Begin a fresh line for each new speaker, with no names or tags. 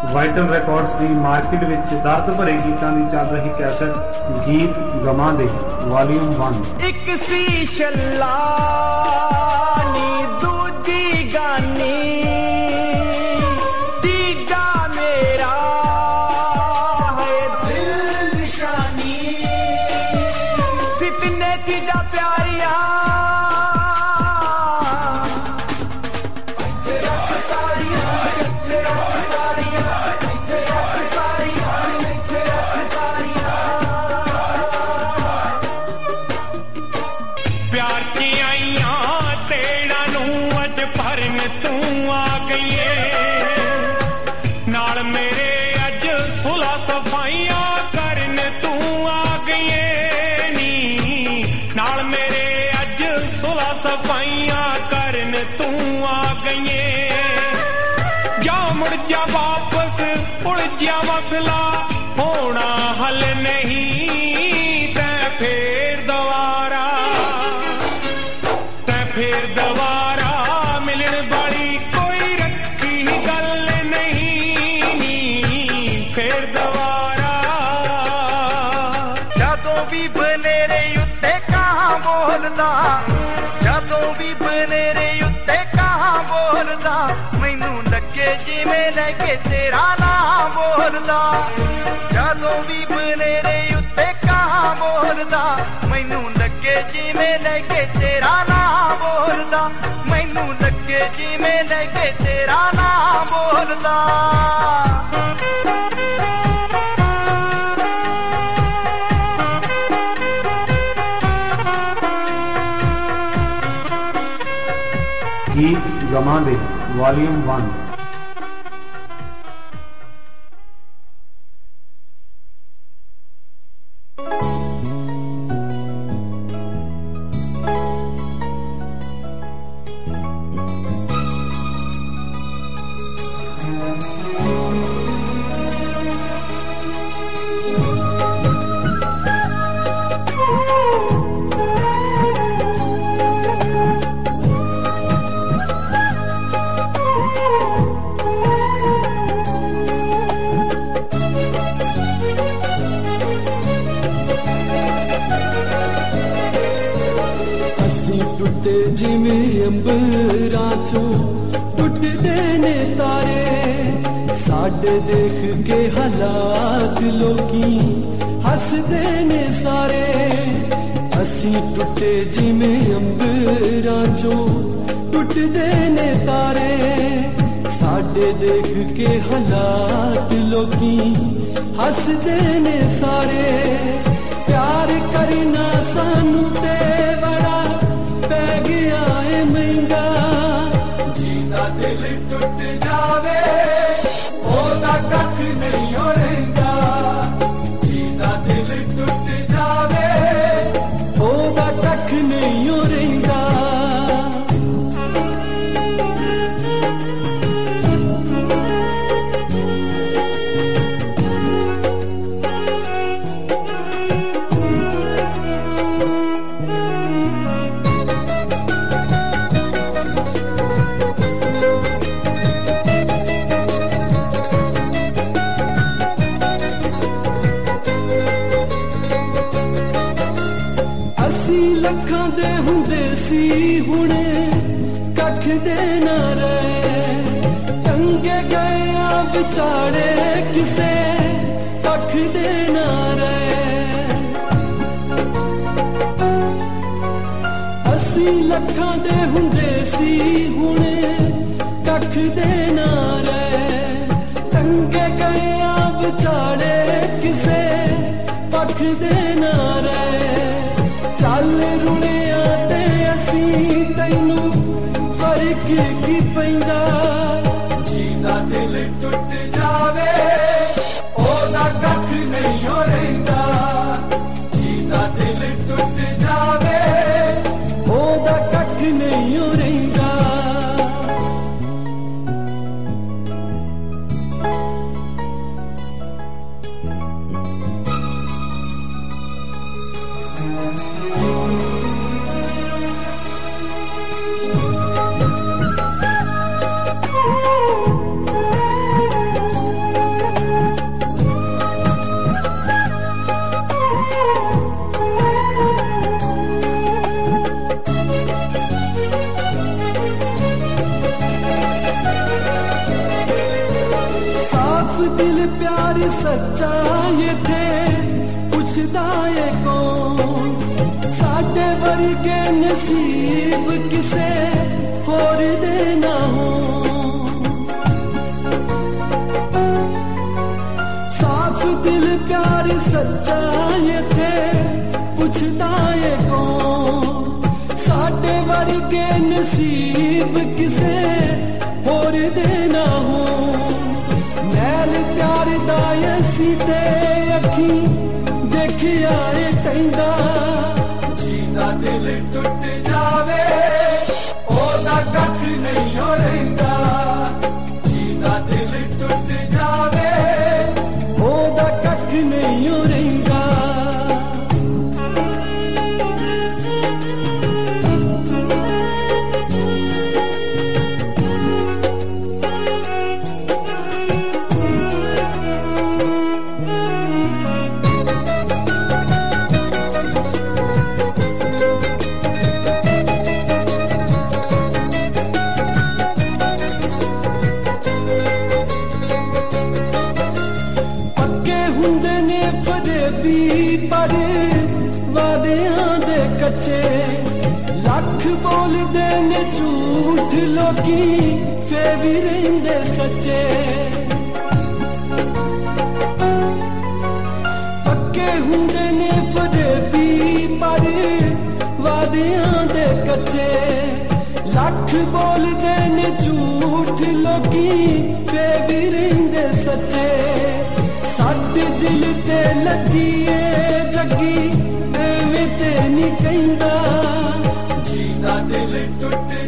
Vital records ਦੀ market ਵਿੱਚ ਦਰਦ ਭਰੇ ਗੀਤਾਂ ਦੀ ਚੱਲ ਰਹੀ ਕੈਸਟ ਗੀਤ ਗਮਾਂ ਦੇ ਵਾਲੀਅਮ 1।
ਇੱਕ ਸੀ ਛੱਲਾ ਨੀ ਦੂਜੀ ਗਾਨੀ ਤੀਜਾ ਮੇਰਾ ਹੈ ਦਿਲ ਨਿਸ਼ਾਨੀ ਫਿਤਨੇ ਤੀਜਾ ਪਿਆਰੀਆਂ जा वापस उलझा मसला होना हल नहीं तै फिर दोबारा मिलन वाली कोई रखी गल नहीं फिर दोबारा जदों भी बनेरे उत्ते कहाँ बोलदा जदों भी बनेरे उत्ते कहाँ बोलदा मैनू लगे जिवें लगे तेरा नाम बोलदा जदों भी बनेरे उत्ते कहाँ बोलदा मैनू लगे जिवें लगे तेरा नाम बोलदा मैनू लगे जिवें लगे तेरा नाम बोलदा
गीत गमां दे वॉल्यूम 1।
देख के हालात लोकी हसदे ने सारे असी टुटे जिमें अंबरां चों टुटदे ने तारे साडे देख के हालात लोकी हसदे ने सारे प्यार करना सानू ते बड़ा पै गया है महंगा जीदा दिल टुट जावे कख नहीं हो रहेगा जीदा दिल टूट जावे ओदा कख नहीं हो रहेगा लखां दे हुंदे सी हुणे कख दे ना रहे चंगे गए विचारे किसे कख दे ना रहे असी लखां दे हुंदे सी हुणे कख दे ना रहे चंगे गए विचारे किसे कख दे ना रहे चल रुलिया ते असी तैनू फर्क की पैंदा जीदा दिल टुट जावे ओदा कख नहीं हो रहिंदा जीदा दिल टुट जावे ओदा कख नहीं हो रहिंदा
दिल प्यार सच्चा ये थे पुछदा ये कौन साडे वर्गे नसीब किसे होर दे ना हो साफ दिल प्यार सच्चा ये थे पुछदा ये कौन साडे वर्गे नसीब किसे होर दे ना हो मैल प्यार दा सीते अखी देखिया कहंदा जीदा दिल टुट जावे ओदा कख नहीं हो रहिंदा जीदा दिल टुट जावे ओदा कख नहीं हो रहिंदा पर वादियां दे कच्चे लख बोलदे ने झूठ लोकी फे भी रहिंदे सच्चे पक्के हुंदे ने फरेबी पर वादियां दे कच्चे लख बोलदे ने झूठ लोकी फे भी रहिंदे सच्चे साडे दिल ते लगी जगी एवें ते नहीं कहंदा जीदा दिल टुट